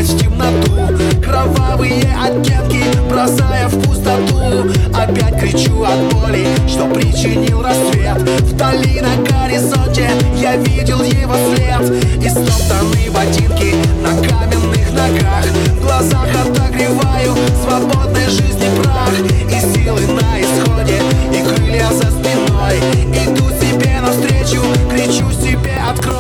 в темноту. Кровавые оттенки бросая в пустоту. Опять кричу от боли, что причинил рассвет. Вдали на горизонте я видел его след. И стоптанные ботинки на каменных ногах. В глазах отогреваю свободной жизни прах. И силы на исходе, и крылья за спиной. Иду себе навстречу, кричу себе: открой.